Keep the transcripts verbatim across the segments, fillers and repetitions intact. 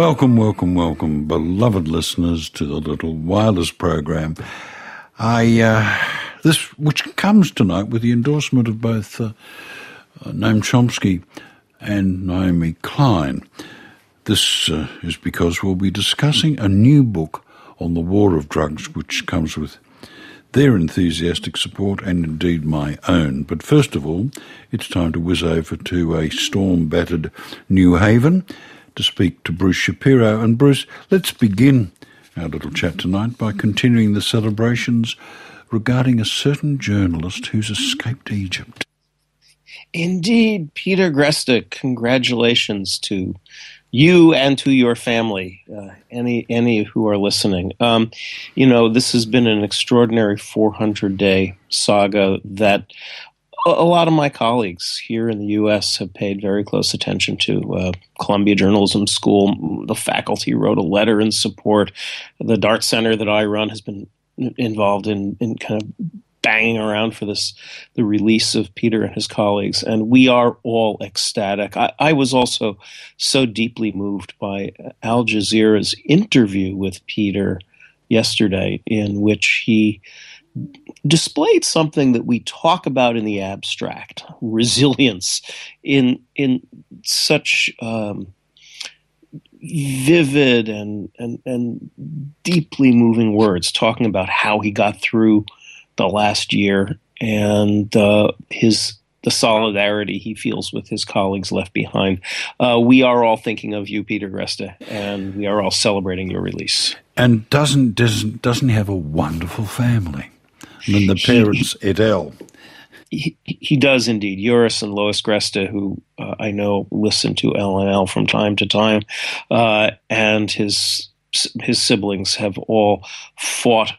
Welcome, welcome, welcome, beloved listeners, to the Little Wireless program. I uh, this which comes tonight with the endorsement of both uh, uh, Noam Chomsky and Naomi Klein. This uh, is because we'll be discussing a new book on the war of drugs, which comes with their enthusiastic support and indeed my own. But first of all, it's time to whiz over to a storm-battered New Haven to speak to Bruce Shapiro. And Bruce, let's begin our little chat tonight by continuing the celebrations regarding a certain journalist who's escaped Egypt. Indeed, Peter Greste, congratulations to you and to your family, uh, any any who are listening. Um, you know, this has been an extraordinary four hundred day saga that a lot of my colleagues here in the U S have paid very close attention to. Uh, Columbia Journalism School, the faculty wrote a letter in support. The Dart Center that I run has been involved in, in kind of banging around for this, the release of Peter and his colleagues, and we are all ecstatic. I, I was also so deeply moved by Al Jazeera's interview with Peter yesterday, in which he displayed something that we talk about in the abstract, resilience, in in such um, vivid and, and and deeply moving words, talking about how he got through the last year and uh, his the solidarity he feels with his colleagues left behind. Uh, we are all thinking of you, Peter Greste, and we are all celebrating your release. And doesn't doesn't doesn't he have a wonderful family? I mean, the parents, he, et al. He, he does indeed. Joris and Lois Greste, who uh, I know listen to L N L from time to time, uh, and his his siblings have all fought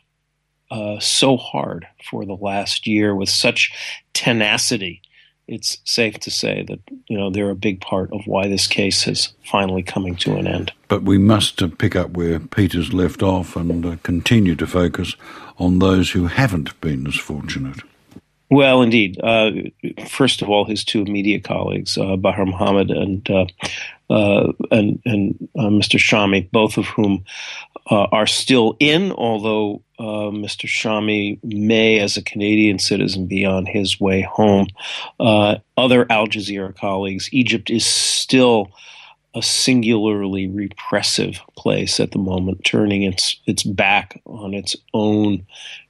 uh, so hard for the last year with such tenacity. It's safe to say that, you know, they're a big part of why this case is finally coming to an end. But we must uh, pick up where Peter's left off and uh, continue to focus on those who haven't been as fortunate. Well, indeed. Uh, first of all, his two immediate colleagues, uh, Bahar Mohammed and uh, uh, and, and uh, Mister Shami, both of whom uh, are still in, although uh, Mister Shami may, as a Canadian citizen, be on his way home. Uh, other Al Jazeera colleagues, Egypt is still a singularly repressive place at the moment, turning its its back on its own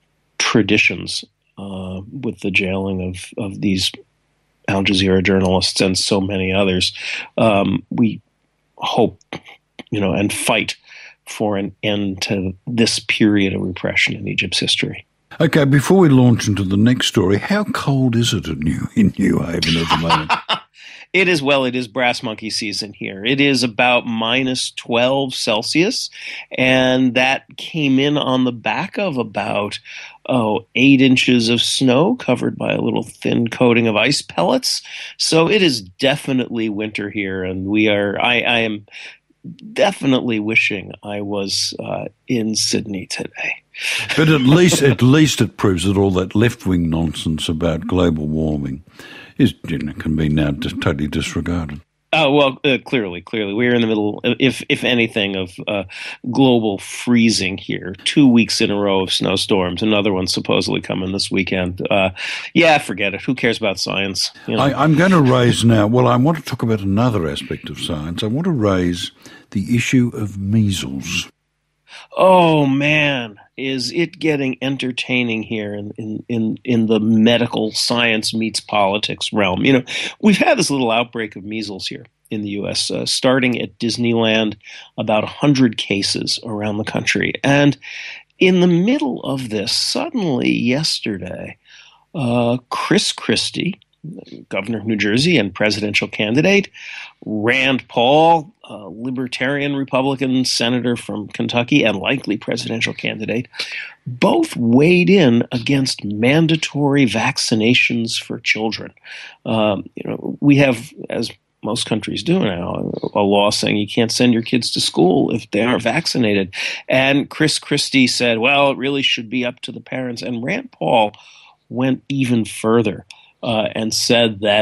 traditions uh, with the jailing of, of these Al Jazeera journalists and so many others. Um, we hope, you know, and fight for an end to this period of repression in Egypt's history. Okay, before we launch into the next story, how cold is it in New, in New Haven at the moment? It is, well, it is brass monkey season here. It is about minus twelve Celsius, and that came in on the back of about, oh, eight inches of snow covered by a little thin coating of ice pellets. So it is definitely winter here, and we are, I, I am definitely wishing I was uh, in Sydney today. But at least, at least it proves that all that left-wing nonsense about global warming is, you know, can be now just totally disregarded. Oh, well, uh, clearly, clearly. We're in the middle, if if anything, of uh, global freezing here. Two weeks in a row of snowstorms. Another one supposedly coming this weekend. Uh, yeah, forget it. Who cares about science? You know? I, I'm going to raise now, well, I want to talk about another aspect of science. I want to raise the issue of measles. Oh, man, is it getting entertaining here in, in, in, in the medical science meets politics realm. You know, we've had this little outbreak of measles here in the U S, uh, starting at Disneyland, about one hundred cases around the country. And in the middle of this, suddenly yesterday, uh, Chris Christie, governor of New Jersey and presidential candidate, Rand Paul, a libertarian Republican senator from Kentucky and likely presidential candidate, both weighed in against mandatory vaccinations for children. Um, you know, we have, as most countries do now, a law saying you can't send your kids to school if they aren't vaccinated. And Chris Christie said, well, it really should be up to the parents. And Rand Paul went even further. Uh, and said that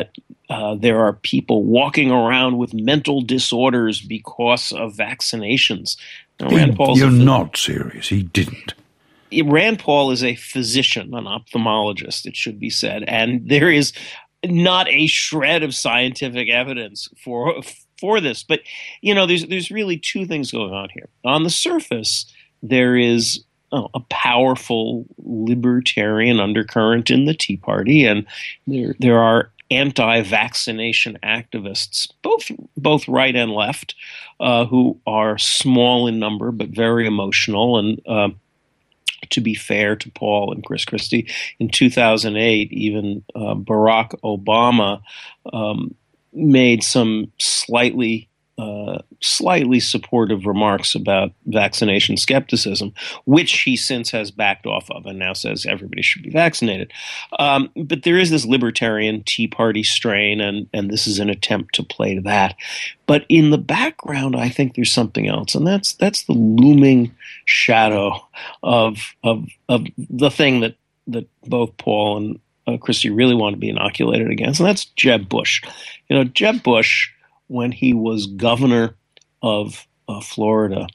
uh, there are people walking around with mental disorders because of vaccinations. Now, Rand Paul's You're a, not serious. He didn't. Rand Paul is a physician, an ophthalmologist, it should be said, and there is not a shred of scientific evidence for for this. But you know, there's there's really two things going on here. On the surface, there is oh, a powerful libertarian undercurrent in the Tea Party, and there there are anti-vaccination activists, both both right and left, uh, who are small in number but very emotional. And uh, to be fair to Paul and Chris Christie, in two thousand eight, even uh, Barack Obama um, made some slightly uh, slightly supportive remarks about vaccination skepticism, which he since has backed off of and now says everybody should be vaccinated. Um, but there is this libertarian Tea Party strain, and, and this is an attempt to play to that. But in the background, I think there's something else, and that's that's the looming shadow of of of the thing that that both Paul and uh, Christie really want to be inoculated against, and that's Jeb Bush. You know, Jeb Bush, when he was governor of uh, Florida,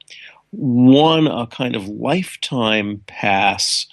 won a kind of lifetime pass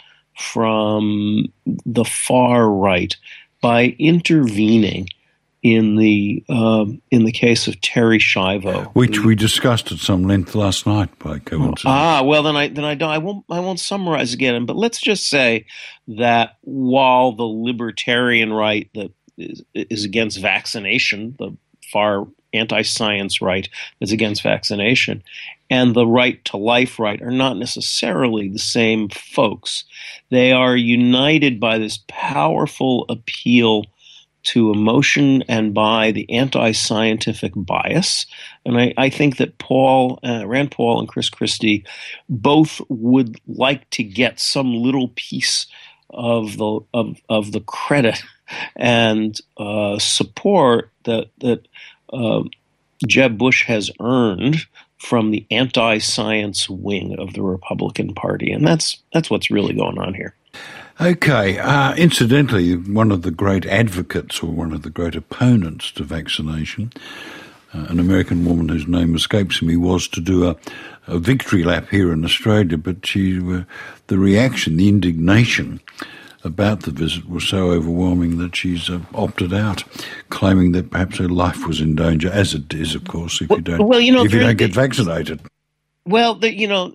from the far right by intervening in the um, in the case of Terry Schiavo, which the, we discussed at some length last night, by coincidence. Ah, well, then I then I don't I won't I won't summarize again. But let's just say that while the libertarian right that is, is against vaccination, the far anti-science right is against vaccination, and the right to life right are not necessarily the same folks. They are united by this powerful appeal to emotion and by the anti-scientific bias. And I, I think that Paul, uh, Rand Paul and Chris Christie both would like to get some little piece of the of, of the credit and uh, support that that uh, Jeb Bush has earned from the anti-science wing of the Republican Party. And that's that's what's really going on here. Okay. Uh, incidentally, one of the great advocates or one of the great opponents to vaccination, uh, an American woman whose name escapes me, was to do a, a victory lap here in Australia, but she, uh, the reaction, the indignation about the visit was so overwhelming that she's uh, opted out, claiming that perhaps her life was in danger, as it is, of course, if you don't, well, you know, if you don't get vaccinated. Well, the, you know,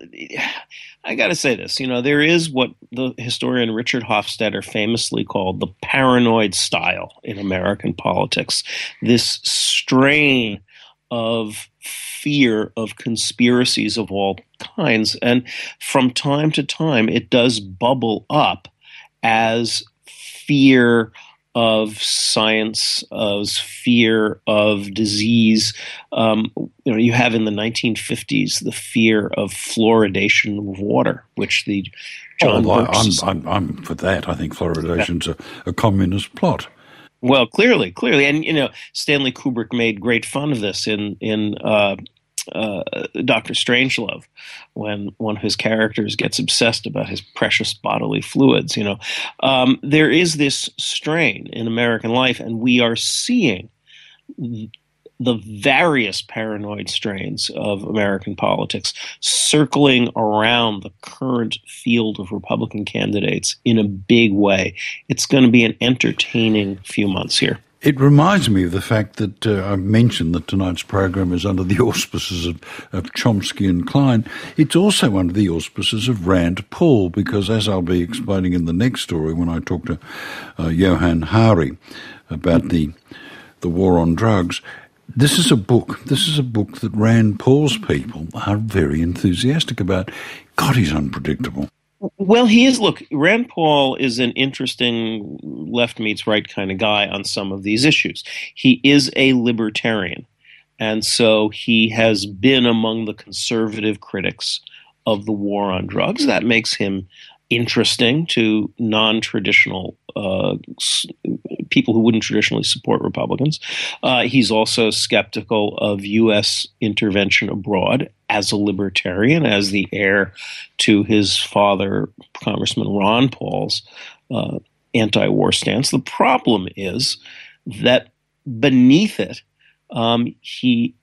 I got to say this. You know, there is what the historian Richard Hofstadter famously called the paranoid style in American politics. This strain of fear of conspiracies of all kinds. And from time to time, it does bubble up as fear of science, as fear of disease. Um, you know, you have in the nineteen fifties the fear of fluoridation of water, which the John oh, Birch I'm, I'm, I'm for that. I think fluoridation's yeah. a, a communist plot. Well, clearly, clearly, and you know, Stanley Kubrick made great fun of this in in uh, uh, Doctor Strangelove, when one of his characters gets obsessed about his precious bodily fluids. You know, um, there is this strain in American life, and we are seeing the various paranoid strains of American politics circling around the current field of Republican candidates in a big way. It's going to be an entertaining few months here. It reminds me of the fact that uh, I mentioned that tonight's program is under the auspices of, of Chomsky and Klein. It's also under the auspices of Rand Paul, because as I'll be explaining in the next story when I talk to uh, Johann Hari about the the war on drugs, this is a book. This is a book that Rand Paul's people are very enthusiastic about. God, he's unpredictable. Well, he is. Look, Rand Paul is an interesting left meets right kind of guy on some of these issues. He is a libertarian, and so he has been among the conservative critics of the war on drugs. That makes him interesting to non-traditional uh, people who wouldn't traditionally support Republicans. Uh, he's also skeptical of U S intervention abroad as a libertarian, as the heir to his father, Congressman Ron Paul's uh, anti-war stance. The problem is that beneath it, um, he,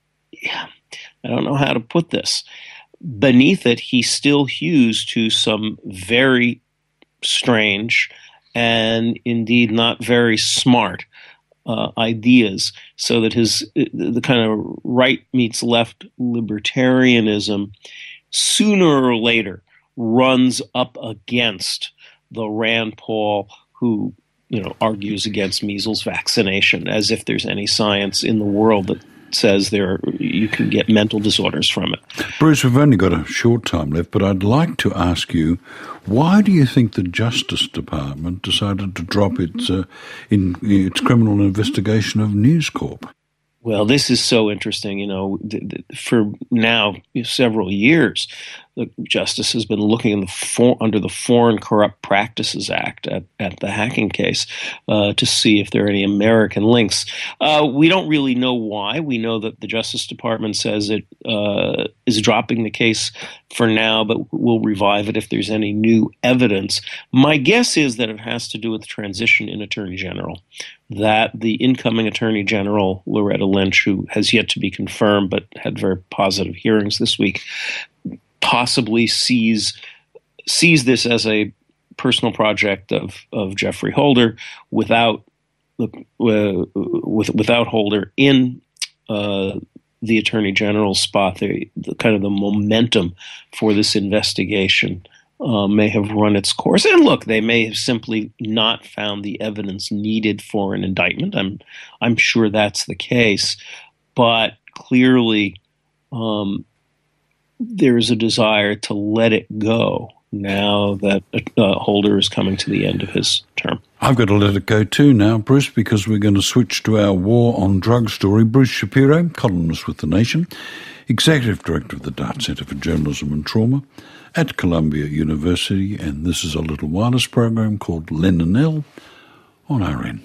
I don't know how to put this, beneath it, he still hews to some very strange and indeed not very smart uh, ideas, so that his the kind of right meets left libertarianism sooner or later runs up against the Rand Paul who, you know, argues against measles vaccination, as if there's any science in the world that says there you can get mental disorders from it. Bruce, we've only got a short time left, but I'd like to ask you, why do you think the Justice Department decided to drop its uh, in its criminal investigation of News Corp? Well, this is so interesting. You know, th- th- for now several years, the Justice has been looking in the for- under the Foreign Corrupt Practices Act at, at the hacking case uh, to see if there are any American links. Uh, we don't really know why. We know that the Justice Department says it uh, is dropping the case for now, but will revive it if there's any new evidence. My guess is that it has to do with the transition in Attorney General, that the incoming Attorney General, Loretta Lynch, who has yet to be confirmed but had very positive hearings this week, possibly sees sees this as a personal project of, of Jeffrey Holder without uh, with, without Holder in uh, the Attorney General's spot. The, the kind of the momentum for this investigation Uh, may have run its course. And look, they may have simply not found the evidence needed for an indictment. I'm I'm sure that's the case. But clearly um, there is a desire to let it go now that uh, Holder is coming to the end of his term. I've got to let it go too now, Bruce, because we're going to switch to our war on drugs story. Bruce Shapiro, columnist with The Nation, Executive Director of the Dart Centre for Journalism and Trauma at Columbia University, and this is a little wireless program called Len and Elle on R N.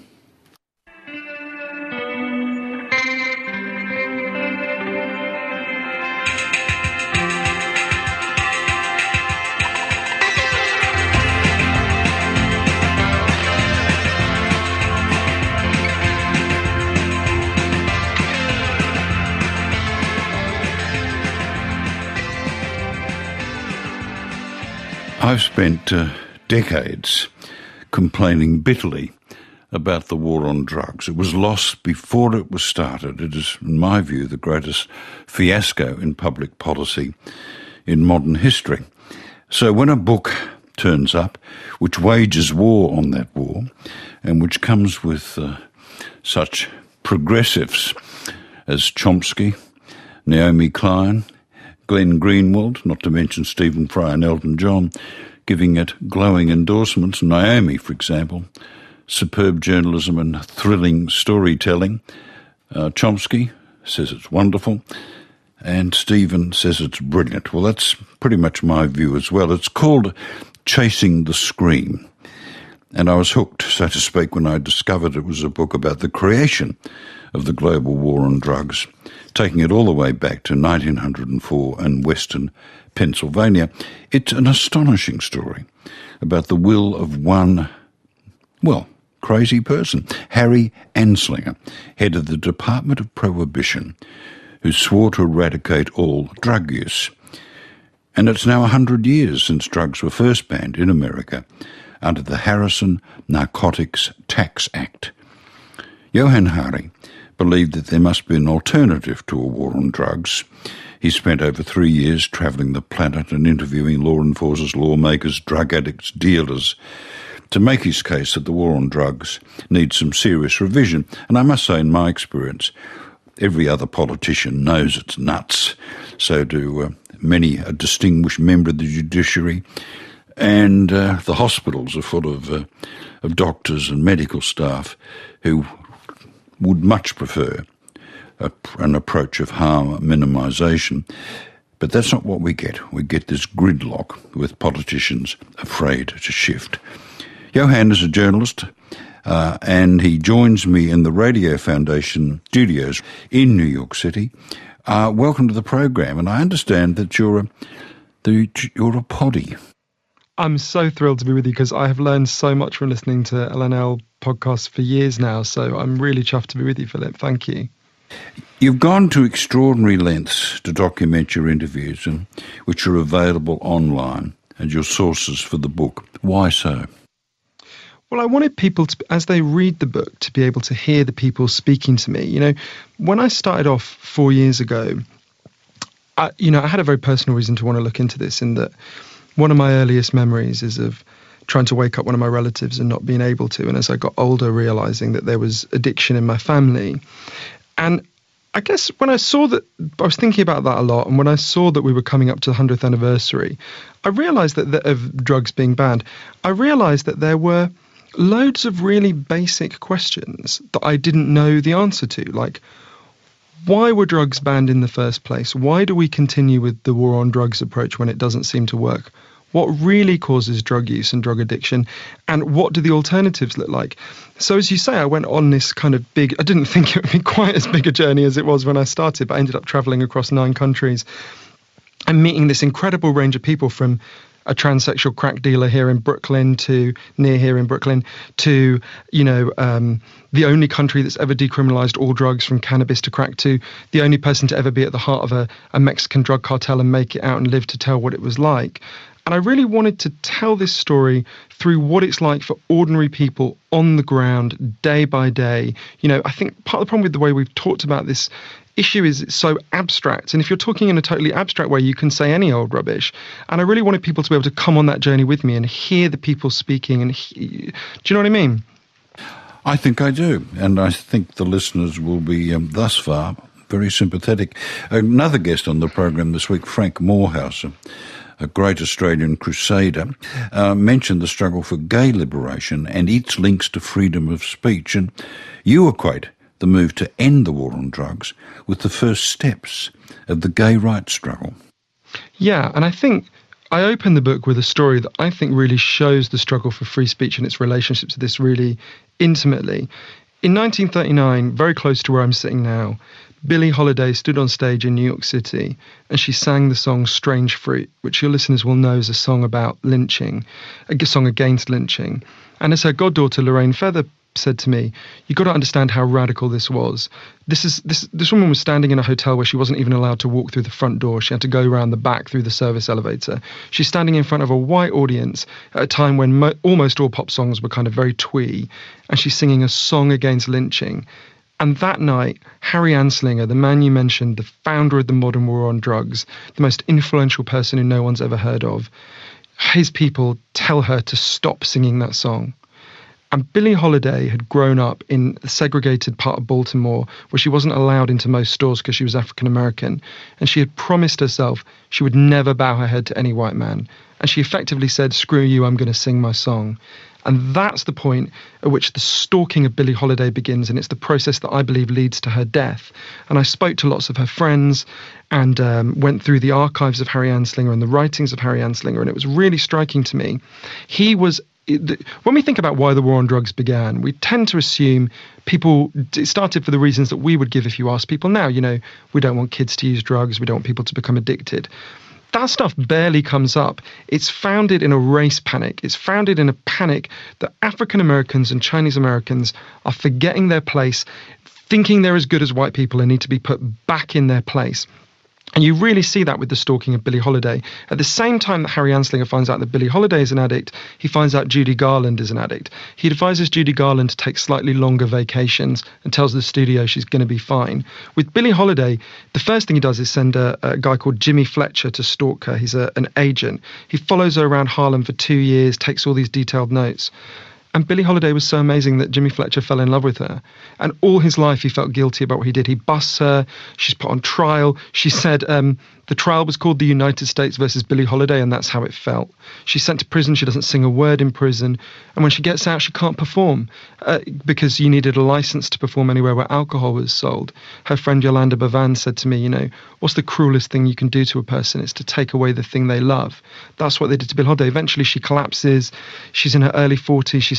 I've spent uh, decades complaining bitterly about the war on drugs. It was lost before it was started. It is, in my view, the greatest fiasco in public policy in modern history. So when a book turns up which wages war on that war and which comes with uh, such progressives as Chomsky, Naomi Klein, Glenn Greenwald, not to mention Stephen Fry and Elton John, giving it glowing endorsements. Naomi, for example, superb journalism and thrilling storytelling. Uh, Chomsky says it's wonderful, and Stephen says it's brilliant. Well, that's pretty much my view as well. It's called Chasing the Scream, and I was hooked, so to speak, when I discovered it was a book about the creation of the global war on drugs, taking it all the way back to nineteen oh four in Western Pennsylvania. It's an astonishing story about the will of one, well, crazy person, Harry Anslinger, head of the Department of Prohibition, who swore to eradicate all drug use. And it's now one hundred years since drugs were first banned in America under the Harrison Narcotics Tax Act. Johann Hari believed that there must be an alternative to a war on drugs. He spent over three years travelling the planet and interviewing law enforcers, lawmakers, drug addicts, dealers, to make his case that the war on drugs needs some serious revision. And I must say, in my experience, every other politician knows it's nuts. So do uh, many a distinguished member of the judiciary, and uh, the hospitals are full of, uh, of doctors and medical staff who would much prefer a, an approach of harm minimisation. But that's not what we get. We get this gridlock with politicians afraid to shift. Johann is a journalist, uh, and he joins me in the Radio Foundation studios in New York City. Uh, welcome to the program, and I understand that you're a, the, you're a poddy. I'm so thrilled to be with you because I have learned so much from listening to L N L podcasts for years now. So I'm really chuffed to be with you, Philip. Thank you. You've gone to extraordinary lengths to document your interviews, and which are available online, and your sources for the book. Why so? Well, I wanted people to, as they read the book, to be able to hear the people speaking to me. You know, when I started off four years ago, I, you know, I had a very personal reason to want to look into this, in that one of my earliest memories is of trying to wake up one of my relatives and not being able to. And as I got older, realizing that there was addiction in my family. And I guess when I saw that, I was thinking about that a lot. And when I saw that we were coming up to the hundredth anniversary, I realized that, that of drugs being banned, I realized that there were loads of really basic questions that I didn't know the answer to. Like, why were drugs banned in the first place? Why do we continue with the war on drugs approach when it doesn't seem to work? What really causes drug use and drug addiction? And what do the alternatives look like? So as you say, I went on this kind of big, I didn't think it would be quite as big a journey as it was when I started, but I ended up traveling across nine countries and meeting this incredible range of people, from a transsexual crack dealer here in Brooklyn to near here in Brooklyn to, you know, um, the only country that's ever decriminalized all drugs from cannabis to crack, to the only person to ever be at the heart of a, a Mexican drug cartel and make it out and live to tell what it was like. And I really wanted to tell this story through what it's like for ordinary people on the ground, day by day. You know, I think part of the problem with the way we've talked about this issue is it's so abstract. And if you're talking in a totally abstract way, you can say any old rubbish. And I really wanted people to be able to come on that journey with me and hear the people speaking. And he, do you know what I mean? I think I do. And I think the listeners will be, um, thus far, very sympathetic. Another guest on the program this week, Frank Morehouse, a great Australian crusader, uh, mentioned the struggle for gay liberation and its links to freedom of speech. And you equate the move to end the war on drugs with the first steps of the gay rights struggle. Yeah, and I think I opened the book with a story that I think really shows the struggle for free speech and its relationship to this really intimately. In nineteen thirty-nine, very close to where I'm sitting now, Billie Holiday stood on stage in New York City and she sang the song Strange Fruit, which your listeners will know is a song about lynching, a song against lynching. And as her goddaughter, Lorraine Feather, said to me, "You've got to understand how radical this was. This is this this woman was standing in a hotel where she wasn't even allowed to walk through the front door. She had to go around the back through the service elevator. She's standing in front of a white audience at a time when mo- almost all pop songs were kind of very twee, and she's singing a song against lynching." And that night, Harry Anslinger, the man you mentioned, the founder of the modern war on drugs, the most influential person who no one's ever heard of, his people tell her to stop singing that song. And Billie Holiday had grown up in a segregated part of Baltimore where she wasn't allowed into most stores because she was African American. And she had promised herself she would never bow her head to any white man. And she effectively said, "Screw you, I'm going to sing my song." And that's the point at which the stalking of Billie Holiday begins, and it's the process that I believe leads to her death. And I spoke to lots of her friends and um, went through the archives of Harry Anslinger and the writings of Harry Anslinger, and it was really striking to me. He was... When we think about why the war on drugs began, we tend to assume people, it started for the reasons that we would give if you ask people now. You know, we don't want kids to use drugs, we don't want people to become addicted. That stuff barely comes up. It's founded in a race panic. It's founded in a panic that African Americans and Chinese Americans are forgetting their place, thinking they're as good as white people and need to be put back in their place. And you really see that with the stalking of Billie Holiday. At the same time that Harry Anslinger finds out that Billie Holiday is an addict, he finds out Judy Garland is an addict. He advises Judy Garland to take slightly longer vacations and tells the studio she's going to be fine. With Billie Holiday, the first thing he does is send a, a guy called Jimmy Fletcher to stalk her. He's a, an agent. He follows her around Harlem for two years, takes all these detailed notes. And Billie Holiday was so amazing that Jimmy Fletcher fell in love with her. And all his life he felt guilty about what he did. He busts her. She's put on trial. She said um, the trial was called the United States versus Billie Holiday, and that's how it felt. She's sent to prison. She doesn't sing a word in prison. And when she gets out, she can't perform uh, because you needed a license to perform anywhere where alcohol was sold. Her friend Yolanda Bavan said to me, you know, what's the cruelest thing you can do to a person? It's to take away the thing they love. That's what they did to Billie Holiday. Eventually she collapses. She's in her early forties. She's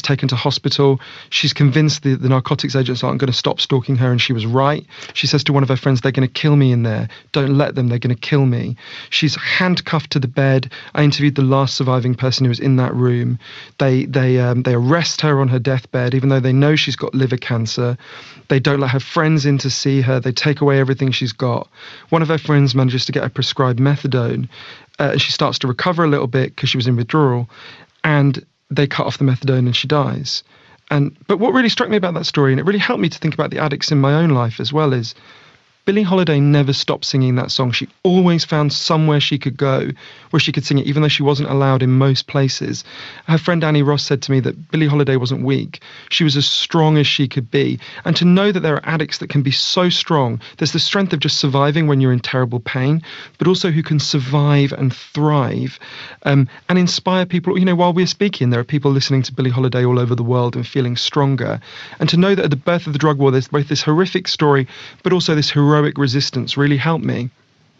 taken to hospital. She's convinced the, the narcotics agents aren't going to stop stalking her, and she was right. She says to one of her friends, they're going to kill me in there. Don't let them, they're going to kill me. She's handcuffed to the bed. I interviewed the last surviving person who was in that room. They they um, they arrest her on her deathbed, even though they know she's got liver cancer. They don't let her friends in to see her. They take away everything she's got. One of her friends manages to get her prescribed methadone. Uh, and she starts to recover a little bit because she was in withdrawal, and they cut off the methadone and she dies. And but what really struck me about that story, and it really helped me to think about the addicts in my own life as well, is Billie Holiday never stopped singing that song. She always found somewhere she could go where she could sing it, even though she wasn't allowed in most places. Her friend Annie Ross said to me that Billie Holiday wasn't weak. She was as strong as she could be. And to know that there are addicts that can be so strong, there's the strength of just surviving when you're in terrible pain, but also who can survive and thrive um, and inspire people. You know, while we're speaking, there are people listening to Billie Holiday all over the world and feeling stronger. And to know that at the birth of the drug war, there's both this horrific story, but also this heroic resistance really helped me.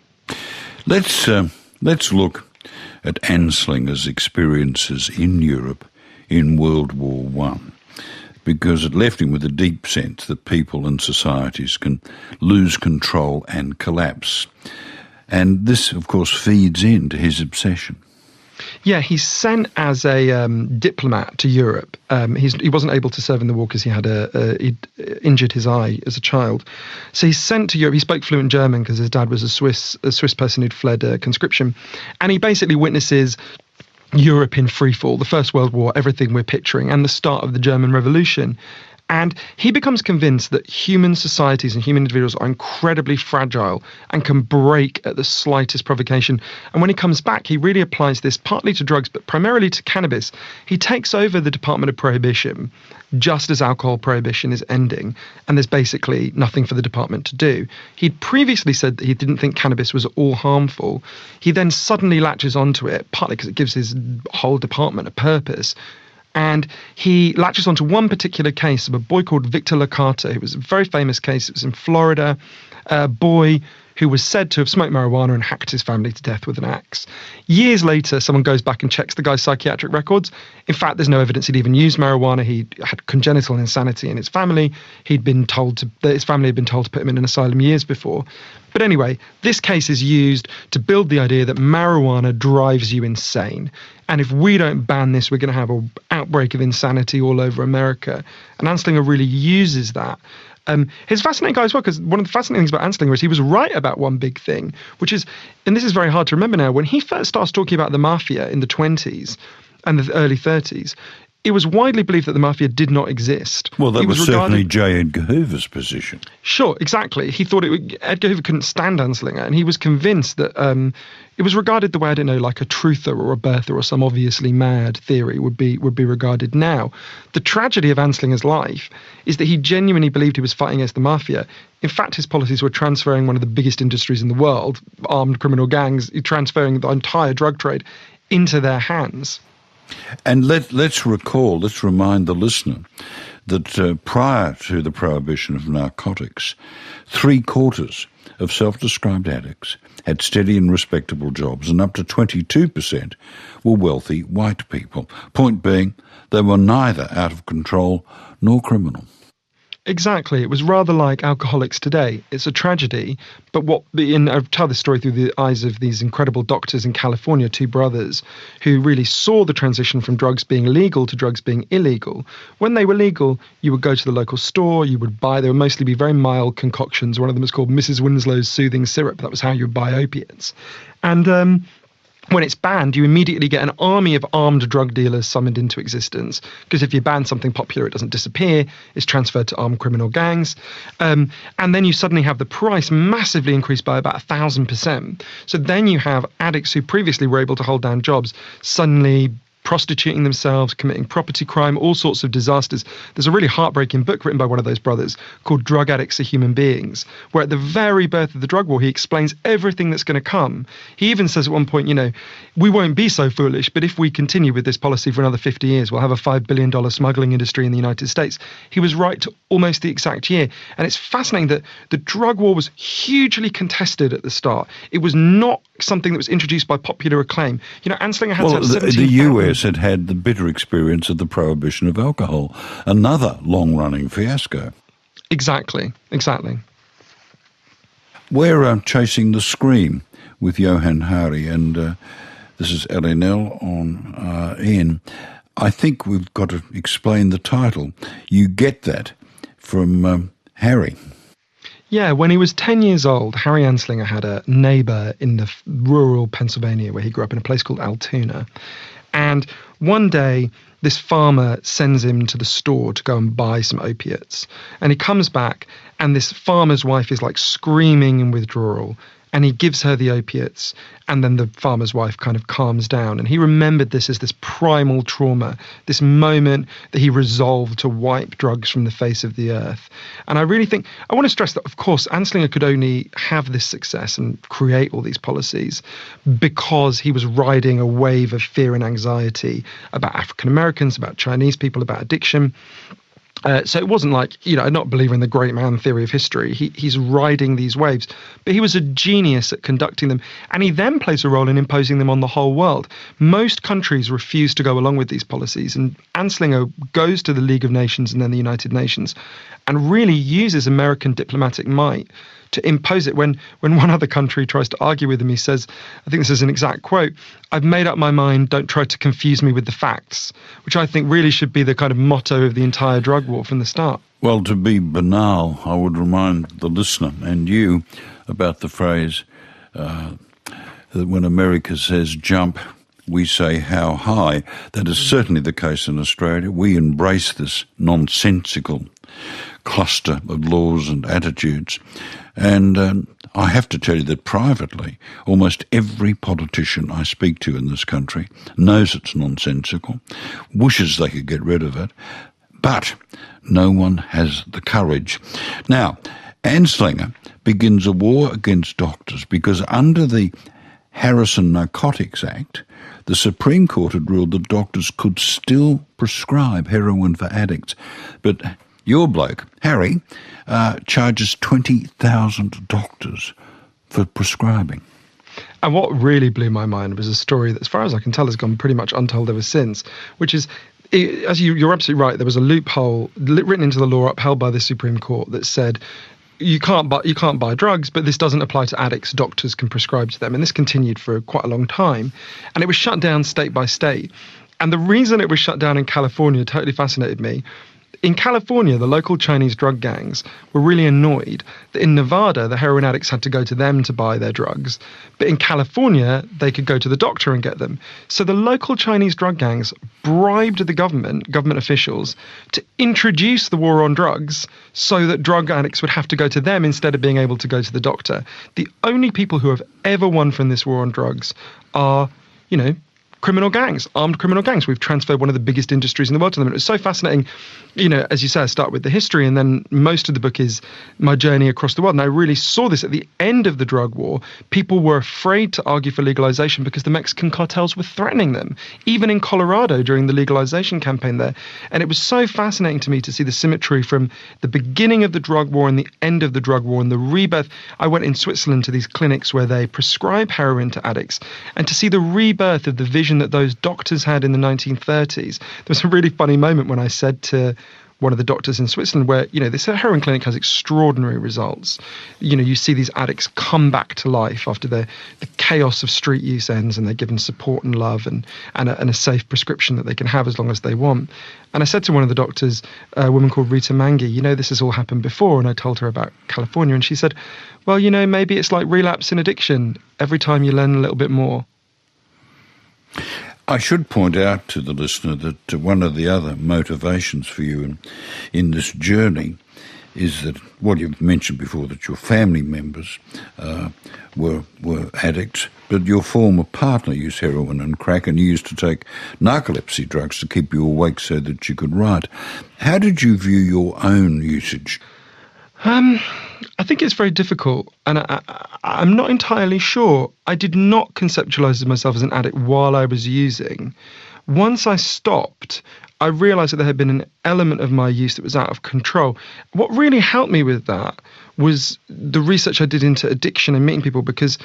Let's uh, let's look at Anslinger's experiences in Europe in World War One, because it left him with a deep sense that people and societies can lose control and collapse. And this, of course, feeds into his obsession. Yeah, he's sent as a um, diplomat to Europe. Um, he's, he wasn't able to serve in the war because he had a, a he'd injured his eye as a child. So he's sent to Europe. He spoke fluent German because his dad was a Swiss a Swiss person who'd fled uh, conscription, and he basically witnesses Europe in freefall, the First World War, everything we're picturing, and the start of the German Revolution. And he becomes convinced that human societies and human individuals are incredibly fragile and can break at the slightest provocation. And when he comes back, he really applies this partly to drugs, but primarily to cannabis. He takes over the Department of Prohibition just as alcohol prohibition is ending, and there's basically nothing for the department to do. He'd previously said that he didn't think cannabis was at all harmful. He then suddenly latches onto it, partly because it gives his whole department a purpose. And he latches onto one particular case of a boy called Victor Licata. It was a very famous case. It was in Florida. A boy who was said to have smoked marijuana and hacked his family to death with an axe. Years later, someone goes back and checks the guy's psychiatric records. In fact, there's no evidence he'd even used marijuana. He had congenital insanity in his family. He'd been told to, that his family had been told to put him in an asylum years before. But anyway, this case is used to build the idea that marijuana drives you insane. And if we don't ban this, we're going to have an outbreak of insanity all over America. And Anslinger really uses that. Um, he's a fascinating guy as well, because one of the fascinating things about Anslinger is he was right about one big thing, which is, and this is very hard to remember now, when he first starts talking about the mafia in the twenties and the early thirties, it was widely believed that the mafia did not exist. Well, that it was, was certainly regarded, J. Edgar Hoover's position. Sure, exactly. He thought it would, Edgar Hoover couldn't stand Anslinger, and he was convinced that um, it was regarded the way, I don't know, like a truther or a birther or some obviously mad theory would be would be regarded now. The tragedy of Anslinger's life is that he genuinely believed he was fighting against the mafia. In fact, his policies were transferring one of the biggest industries in the world, armed criminal gangs, transferring the entire drug trade into their hands. And let, let's recall, let's remind the listener that uh, prior to the prohibition of narcotics, three quarters of self-described addicts had steady and respectable jobs, and up to twenty-two percent were wealthy white people. Point being, they were neither out of control nor criminal. Exactly. It was rather like alcoholics today. It's a tragedy, but what in I tell this story through the eyes of these incredible doctors in California, two brothers, who really saw the transition from drugs being legal to drugs being illegal. When they were legal, you would go to the local store, you would buy, they would mostly be very mild concoctions. One of them was called Missus Winslow's Soothing Syrup. That was how you would buy opiates. And um when it's banned, you immediately get an army of armed drug dealers summoned into existence, because if you ban something popular, it doesn't disappear. It's transferred to armed criminal gangs. Um, and then you suddenly have the price massively increased by about a thousand percent. So then you have addicts who previously were able to hold down jobs suddenly prostituting themselves, committing property crime, all sorts of disasters. There's a really heartbreaking book written by one of those brothers called Drug Addicts Are Human Beings, where at the very birth of the drug war, he explains everything that's going to come. He even says at one point, you know, we won't be so foolish, but if we continue with this policy for another fifty years, we'll have a five billion dollars smuggling industry in the United States. He was right to almost the exact year. And it's fascinating that the drug war was hugely contested at the start. It was not something that was introduced by popular acclaim. You know, Anslinger had well, to have the, the U S U S had had the bitter experience of the prohibition of alcohol, another long-running fiasco. Exactly, exactly. We're uh, chasing the scream with Johann Hari, and uh, this is L N L on uh, Ian. I think we've got to explain the title. You get that from um, Hari. Yeah, when he was ten years old, Hari Anslinger had a neighbour in the rural Pennsylvania where he grew up in a place called Altoona. And one day, this farmer sends him to the store to go and buy some opiates. And he comes back, and this farmer's wife is like screaming in withdrawal. And he gives her the opiates, and then the farmer's wife kind of calms down. And he remembered this as this primal trauma, this moment that he resolved to wipe drugs from the face of the earth. And I really think, I want to stress that, of course, Anslinger could only have this success and create all these policies because he was riding a wave of fear and anxiety about African Americans, about Chinese people, about addiction. Uh, so it wasn't like, you know, I'm not a believer in the great man theory of history. He, he's riding these waves, but he was a genius at conducting them. And he then plays a role in imposing them on the whole world. Most countries refuse to go along with these policies. And Anslinger goes to the League of Nations and then the United Nations and really uses American diplomatic might to impose it. When when one other country tries to argue with him, he says, I think this is an exact quote, "I've made up my mind, don't try to confuse me with the facts," which I think really should be the kind of motto of the entire drug war from the start. Well, to be banal, I would remind the listener and you about the phrase uh, that when America says jump, we say how high. That is certainly the case in Australia. We embrace this nonsensical cluster of laws and attitudes. And um, I have to tell you that privately, almost every politician I speak to in this country knows it's nonsensical, wishes they could get rid of it, but no one has the courage. Now, Anslinger begins a war against doctors because under the Harrison Narcotics Act, the Supreme Court had ruled that doctors could still prescribe heroin for addicts. But your bloke, Hari, uh, charges twenty thousand doctors for prescribing. And what really blew my mind was a story that, as far as I can tell, has gone pretty much untold ever since, which is, as you, you're absolutely right, there was a loophole written into the law upheld by the Supreme Court that said you can't buy you can't buy drugs, but this doesn't apply to addicts. Doctors can prescribe to them, and this continued for quite a long time, and it was shut down state by state. And the reason it was shut down in California totally fascinated me. In California, the local Chinese drug gangs were really annoyed that in Nevada, the heroin addicts had to go to them to buy their drugs. But in California, they could go to the doctor and get them. So the local Chinese drug gangs bribed the government, government officials, to introduce the war on drugs so that drug addicts would have to go to them instead of being able to go to the doctor. The only people who have ever won from this war on drugs are, you know, criminal gangs, armed criminal gangs. We've transferred one of the biggest industries in the world to them. And it was so fascinating. You know, as you say, I start with the history, and then most of the book is my journey across the world. And I really saw this at the end of the drug war. People were afraid to argue for legalization because the Mexican cartels were threatening them, even in Colorado during the legalization campaign there. And it was so fascinating to me to see the symmetry from the beginning of the drug war and the end of the drug war and the rebirth. I went in Switzerland to these clinics where they prescribe heroin to addicts, and to see the rebirth of the vision that those doctors had in the nineteen thirties. There was a really funny moment when I said to one of the doctors in Switzerland where, you know, this heroin clinic has extraordinary results. You know, you see these addicts come back to life after the, the chaos of street use ends, and they're given support and love and, and, a, and a safe prescription that they can have as long as they want. And I said to one of the doctors, a woman called Rita Mangi, you know, this has all happened before. And I told her about California, and she said, well, you know, maybe it's like relapse in addiction. Every time you learn a little bit more. I should point out to the listener that one of the other motivations for you in, in this journey is that, well, you've mentioned before that your family members uh, were were addicts, but your former partner used heroin and crack, and you used to take narcolepsy drugs to keep you awake so that you could write. How did you view your own usage? Um, I think it's very difficult, and I, I, I'm not entirely sure. I did not conceptualize myself as an addict while I was using. Once I stopped, I realized that there had been an element of my use that was out of control. What really helped me with that was the research I did into addiction and meeting people, because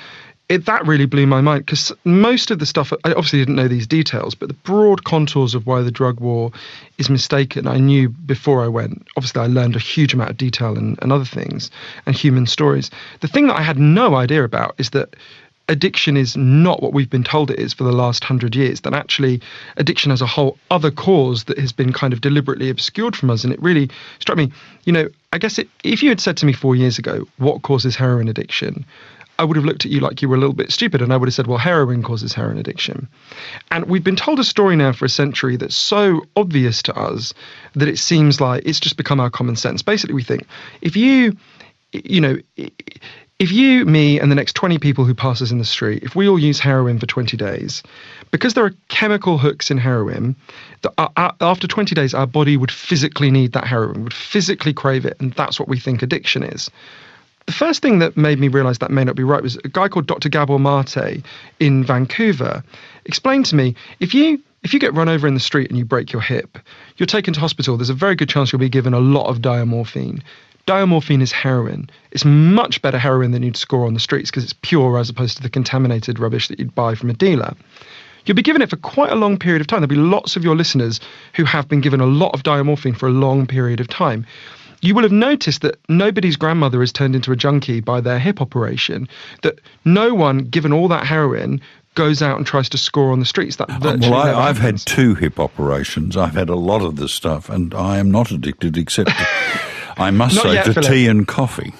It, that really blew my mind, because most of the stuff, I obviously didn't know these details, but the broad contours of why the drug war is mistaken, I knew before I went. Obviously, I learned a huge amount of detail and, and other things and human stories. The thing that I had no idea about is that addiction is not what we've been told it is for the last hundred years, that actually addiction has a whole other cause that has been kind of deliberately obscured from us. And it really struck me, you know, I guess it, if you had said to me four years ago, what causes heroin addiction? I would have looked at you like you were a little bit stupid, and I would have said, well, heroin causes heroin addiction. And we've been told a story now for a century that's so obvious to us that it seems like it's just become our common sense. Basically, we think if you, you know, if you, me, and the next twenty people who pass us in the street, if we all use heroin for twenty days, because there are chemical hooks in heroin, that our, our, after twenty days, our body would physically need that heroin, would physically crave it, and that's what we think addiction is. The first thing that made me realise that may not be right was a guy called Doctor Gabor Mate in Vancouver explained to me, if you if you get run over in the street and you break your hip, you're taken to hospital, there's a very good chance you'll be given a lot of diamorphine. Diamorphine is heroin. It's much better heroin than you'd score on the streets because it's pure as opposed to the contaminated rubbish that you'd buy from a dealer. You'll be given it for quite a long period of time. There'll be lots of your listeners who have been given a lot of diamorphine for a long period of time. You will have noticed that nobody's grandmother is turned into a junkie by their hip operation, that no one, given all that heroin, goes out and tries to score on the streets. That well, I, I've had two hip operations. I've had a lot of this stuff, and I am not addicted, except, I must say, yet, to Philip. tea and coffee.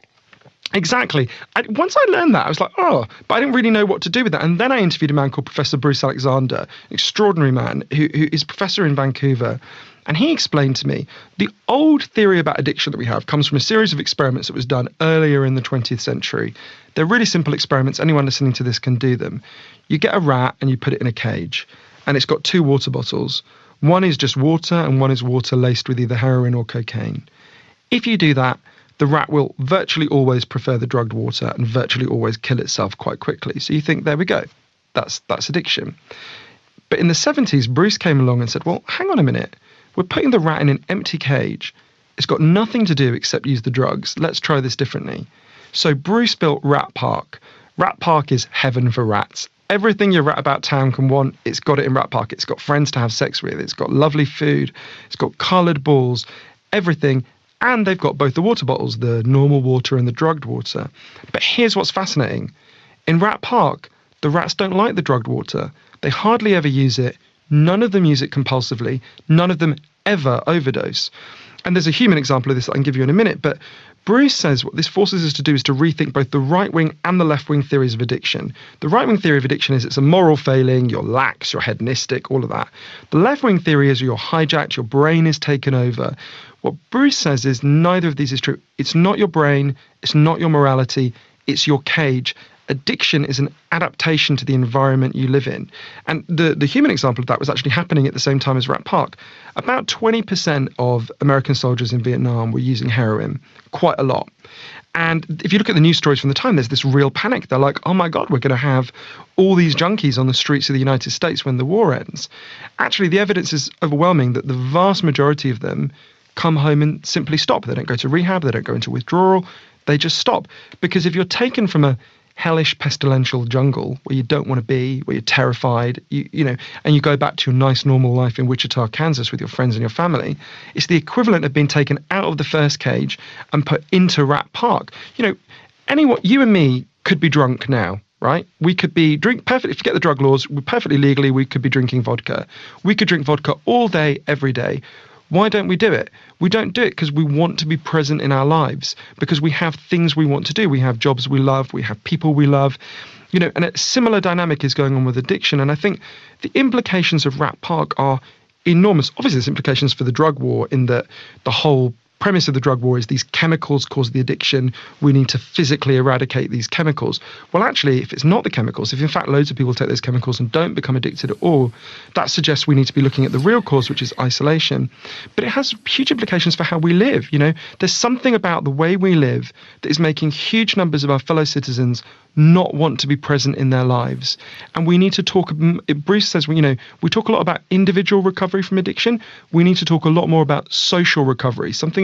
Exactly. I, once I learned that, I was like, oh, but I didn't really know what to do with that. And then I interviewed a man called Professor Bruce Alexander, an extraordinary man, who, who is professor in Vancouver. And he explained to me the old theory about addiction that we have comes from a series of experiments that was done earlier in the twentieth century. They're really simple experiments. Anyone listening to this can do them. You get a rat and you put it in a cage, and it's got two water bottles. One is just water and one is water laced with either heroin or cocaine. If you do that, the rat will virtually always prefer the drugged water and virtually always kill itself quite quickly. So you think, there we go. That's that's addiction. But in the seventies, Bruce came along and said, well, hang on a minute. We're putting the rat in an empty cage. It's got nothing to do except use the drugs. Let's try this differently. So Bruce built Rat Park. Rat Park is heaven for rats. Everything your rat about town can want, it's got it in Rat Park. It's got friends to have sex with. It's got lovely food. It's got coloured balls, everything. And they've got both the water bottles, the normal water and the drugged water. But here's what's fascinating. In Rat Park, the rats don't like the drugged water. They hardly ever use it. None of them use it compulsively. None of them ever overdose. And there's a human example of this that I can give you in a minute. But Bruce says what this forces us to do is to rethink both the right-wing and the left-wing theories of addiction. The right-wing theory of addiction is it's a moral failing, you're lax, you're hedonistic, all of that. The left-wing theory is you're hijacked, your brain is taken over. What Bruce says is neither of these is true. It's not your brain, it's not your morality, it's your cage. Addiction is an adaptation to the environment you live in. And the, the human example of that was actually happening at the same time as Rat Park. About twenty percent of American soldiers in Vietnam were using heroin, quite a lot. And if you look at the news stories from the time, there's this real panic. They're like, oh my God, we're going to have all these junkies on the streets of the United States when the war ends. Actually, the evidence is overwhelming that the vast majority of them come home and simply stop. They don't go to rehab, they don't go into withdrawal, they just stop. Because if you're taken from a hellish pestilential jungle where you don't want to be, where you're terrified, you you know, and you go back to your nice normal life in Wichita, Kansas with your friends and your family, it's the equivalent of being taken out of the first cage and put into Rat Park. You know, anyone, you and me could be drunk now, right? We could be drink perfectly, forget the drug laws, we're perfectly legally, we could be drinking vodka. We could drink vodka all day, every day. Why don't we do it? We don't do it because we want to be present in our lives, because we have things we want to do. We have jobs we love. We have people we love. You know, and a similar dynamic is going on with addiction. And I think the implications of Rat Park are enormous. Obviously, there's implications for the drug war in that the whole premise of the drug war is these chemicals cause the addiction. We need to physically eradicate these chemicals. Well, actually, if it's not the chemicals, if in fact loads of people take those chemicals and don't become addicted at all, that suggests we need to be looking at the real cause, which is isolation. But it has huge implications for how we live. You know, there's something about the way we live that is making huge numbers of our fellow citizens not want to be present in their lives. And we need to talk, Bruce says, you know, we talk a lot about individual recovery from addiction. We need to talk a lot more about social recovery, something as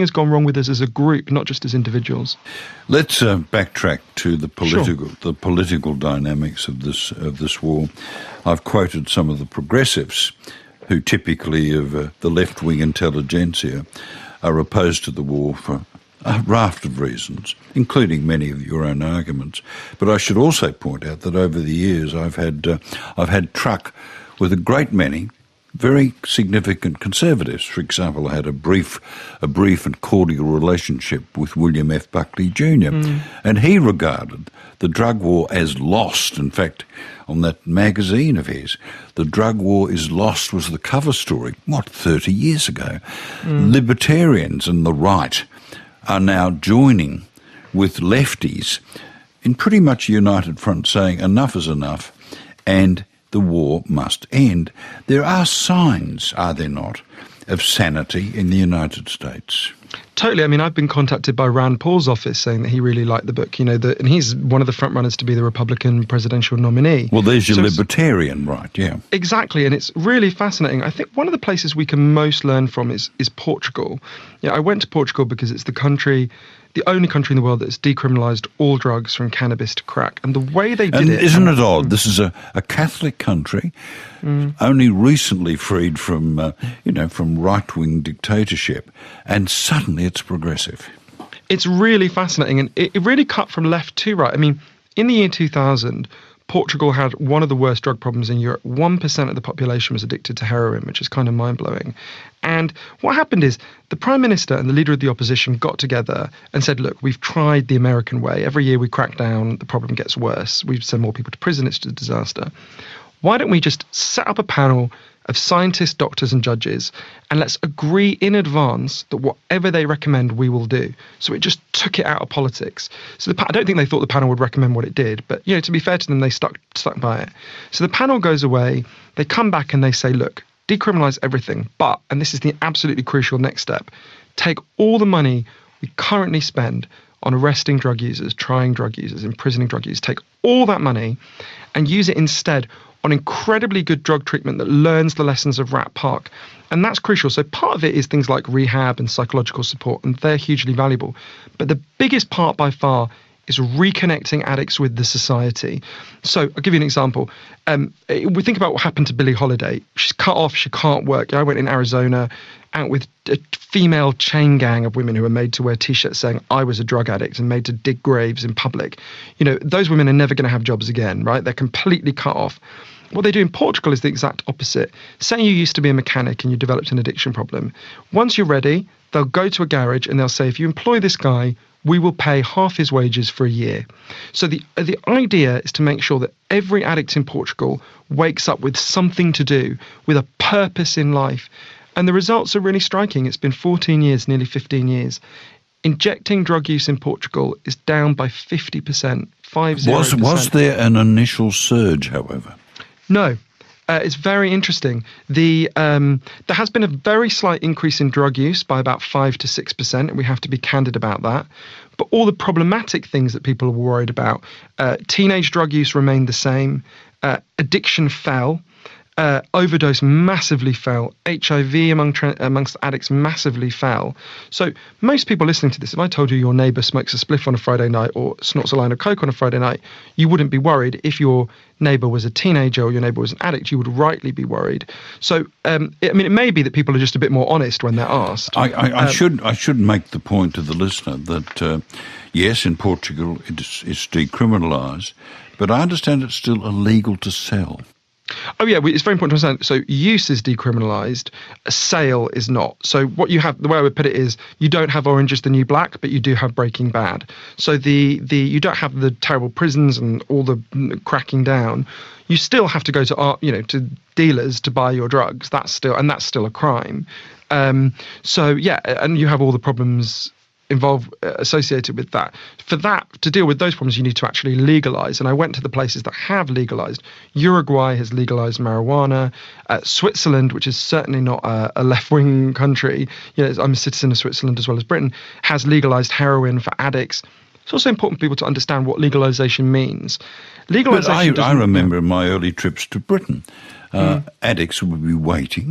has gone wrong with us as a group, not just as individuals. Let's uh, backtrack to the political Sure. the political dynamics of this of this war. I've quoted some of the progressives, who typically of uh, the left-wing intelligentsia are opposed to the war for a raft of reasons, including many of your own arguments. But I should also point out that over the years I've had uh, I've had truck with a great many very significant conservatives. For example, I had a brief a brief and cordial relationship with William F. Buckley Junior Mm. And he regarded the drug war as lost. In fact, on that magazine of his, The Drug War is Lost was the cover story, what, thirty years ago. Mm. Libertarians and the right are now joining with lefties in pretty much a united front saying enough is enough and the war must end. There are signs, are there not, of sanity in the United States? Totally. I mean, I've been contacted by Rand Paul's office saying that he really liked the book, you know, the, and he's one of the front runners to be the Republican presidential nominee. Well, there's your so libertarian, right, yeah. Exactly, and it's really fascinating. I think one of the places we can most learn from is, is Portugal. Yeah, I went to Portugal because it's the country, the only country in the world that's decriminalised all drugs from cannabis to crack. And the way they did and it... Isn't it odd? This is a, a Catholic country, mm. only recently freed from, uh, you know, from right-wing dictatorship, and suddenly it's progressive. It's really fascinating, and it, it really cut from left to right. I mean, in the year two thousand, Portugal had one of the worst drug problems in Europe. one percent of the population was addicted to heroin, which is kind of mind-blowing. And what happened is the Prime Minister and the leader of the opposition got together and said, look, we've tried the American way. Every year we crack down, the problem gets worse. We send more people to prison, it's a disaster. Why don't we just set up a panel of scientists, doctors and judges, and let's agree in advance that whatever they recommend, we will do. So it just took it out of politics. So the, I don't think they thought the panel would recommend what it did, but you know, to be fair to them, they stuck stuck by it. So the panel goes away, they come back and they say, look, decriminalise everything, but, and this is the absolutely crucial next step, take all the money we currently spend on arresting drug users, trying drug users, imprisoning drug users, take all that money and use it instead on incredibly good drug treatment that learns the lessons of Rat Park. And that's crucial. So part of it is things like rehab and psychological support, and they're hugely valuable. But the biggest part by far is reconnecting addicts with the society. So I'll give you an example. Um, we think about what happened to Billie Holiday. She's cut off, she can't work. I went in Arizona out with a female chain gang of women who were made to wear T-shirts saying I was a drug addict and made to dig graves in public. You know, those women are never going to have jobs again, right? They're completely cut off. What they do in Portugal is the exact opposite. Say you used to be a mechanic and you developed an addiction problem. Once you're ready, they'll go to a garage and they'll say, if you employ this guy, we will pay half his wages for a year. So the the idea is to make sure that every addict in Portugal wakes up with something to do, with a purpose in life. And the results are really striking. It's been fourteen years, nearly fifteen years. Injecting drug use in Portugal is down by fifty percent, five zero percent. Was, was there an initial surge, however? No. Uh, it's very interesting. The um, there has been a very slight increase in drug use by about five to six percent, and we have to be candid about that. But all the problematic things that people are worried about, uh, teenage drug use remained the same, uh, addiction fell, uh, overdose massively fell, H I V among tra- amongst addicts massively fell. So most people listening to this, if I told you your neighbour smokes a spliff on a Friday night or snorts a line of coke on a Friday night, you wouldn't be worried. If your neighbour was a teenager or your neighbour was an addict, you would rightly be worried. So, um, it, I mean, it may be that people are just a bit more honest when they're asked. I, I, I um, should I should make the point to the listener that, uh, yes, in Portugal it's, it's decriminalised, but I understand it's still illegal to sell. Oh, yeah, it's very important to understand. So use is decriminalised, a sale is not. So what you have, the way I would put it is, you don't have Orange is the New Black, but you do have Breaking Bad. So the, the you don't have the terrible prisons and all the cracking down. You still have to go to, you know, to dealers to buy your drugs. That's still, and that's still a crime. Um, so, yeah, and you have all the problems involved uh, associated with that. For that, to deal with those problems, you need to actually legalise. And I went to the places that have legalised. Uruguay has legalised marijuana. Uh, Switzerland, which is certainly not a, a left-wing country, you know, I'm a citizen of Switzerland as well as Britain, has legalised heroin for addicts. It's also important for people to understand what legalisation means. Legalisation. But I, I remember in my early trips to Britain, uh, mm. addicts would be waiting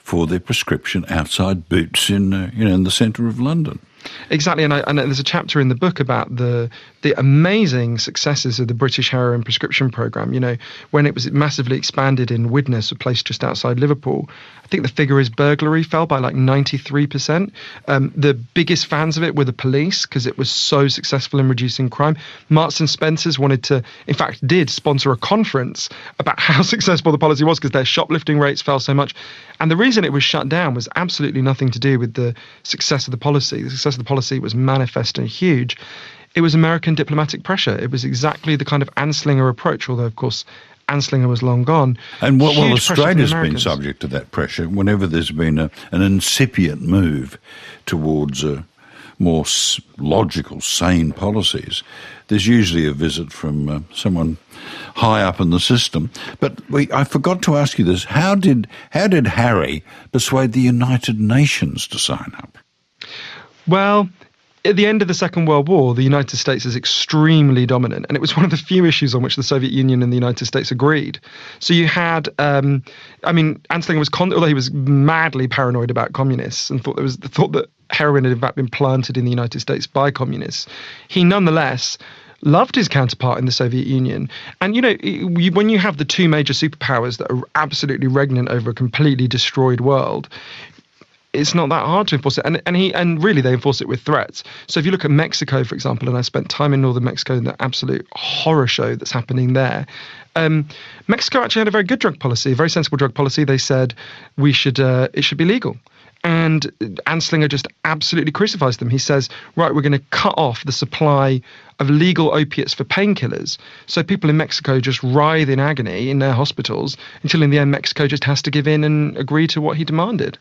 for their prescription outside Boots in, uh, you know, in the centre of London. Exactly, and, I, and there's a chapter in the book about the the amazing successes of the British heroin prescription program. You know, when it was massively expanded in Widnes, a place just outside Liverpool, I think the figure is burglary fell by like ninety-three percent. Um, the biggest fans of it were the police because it was so successful in reducing crime. Marks and Spencer's wanted to, in fact, did sponsor a conference about how successful the policy was because their shoplifting rates fell so much. And the reason it was shut down was absolutely nothing to do with the success of the policy. The success of the policy was manifest and huge. It was American diplomatic pressure. It was exactly the kind of Anslinger approach, although, of course, Anslinger was long gone. And well, well Australia's been subject to that pressure whenever there's been a, an incipient move towards uh, more s- logical, sane policies. There's usually a visit from uh, someone high up in the system. But we, I forgot to ask you this. How did, how did Harry persuade the United Nations to sign up? Well, at the end of the Second World War, the United States is extremely dominant, and it was one of the few issues on which the Soviet Union and the United States agreed. So you had, um, I mean, Anslinger was, con- although he was madly paranoid about communists and thought there was thought that heroin had in fact been planted in the United States by communists, he nonetheless loved his counterpart in the Soviet Union. And, you know, when you have the two major superpowers that are absolutely regnant over a completely destroyed world, it's not that hard to enforce it. And and he and really they enforce it with threats. So if you look at Mexico, for example, and I spent time in northern Mexico in the absolute horror show that's happening there, um, Mexico actually had a very good drug policy, a very sensible drug policy. They said we should uh, it should be legal. And Anslinger just absolutely crucifies them. He says, right, we're going to cut off the supply of legal opiates for painkillers. So people in Mexico just writhe in agony in their hospitals until in the end Mexico just has to give in and agree to what he demanded.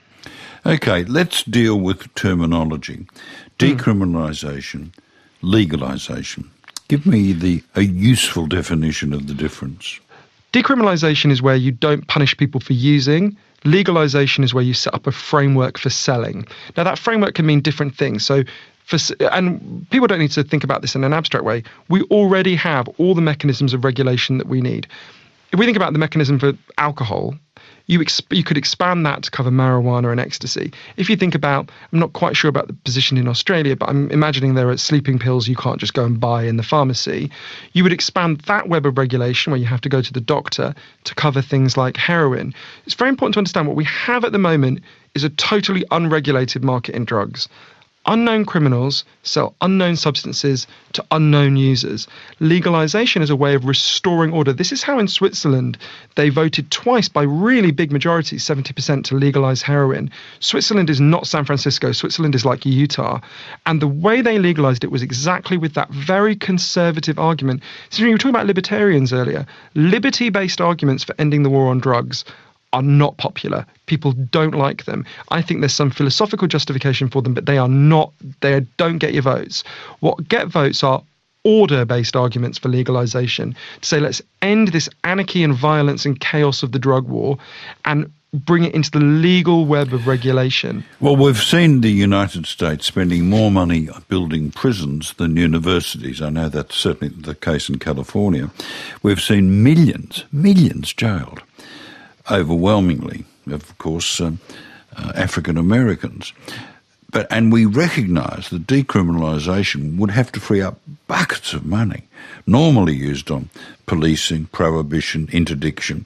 Okay, let's deal with terminology. Decriminalisation, legalisation. Give me the a useful definition of the difference. Decriminalisation is where you don't punish people for using. Legalisation is where you set up a framework for selling. Now, that framework can mean different things. So, for, and people don't need to think about this in an abstract way. We already have all the mechanisms of regulation that we need. If we think about the mechanism for alcohol, You, exp- you could expand that to cover marijuana and ecstasy. If you think about, I'm not quite sure about the position in Australia, but I'm imagining there are sleeping pills you can't just go and buy in the pharmacy. You would expand that web of regulation where you have to go to the doctor to cover things like heroin. It's very important to understand what we have at the moment is a totally unregulated market in drugs. Unknown criminals sell unknown substances to unknown users. Legalization is a way of restoring order. This is how in Switzerland they voted twice by really big majorities, seventy percent, to legalize heroin. Switzerland is not San Francisco. Switzerland is like Utah. And the way they legalized it was exactly with that very conservative argument. So you were talking about libertarians earlier. Liberty-based arguments for ending the war on drugs are not popular. People don't like them. I think there's some philosophical justification for them, but they are not, they don't get your votes. What get votes are order-based arguments for legalization, to say let's end this anarchy and violence and chaos of the drug war and bring it into the legal web of regulation. Well, we've seen the United States spending more money building prisons than universities. I know that's certainly the case in California. We've seen millions, millions jailed. Overwhelmingly, of course, um, uh, African Americans. But and we recognise that decriminalisation would have to free up buckets of money, normally used on policing, prohibition, interdiction,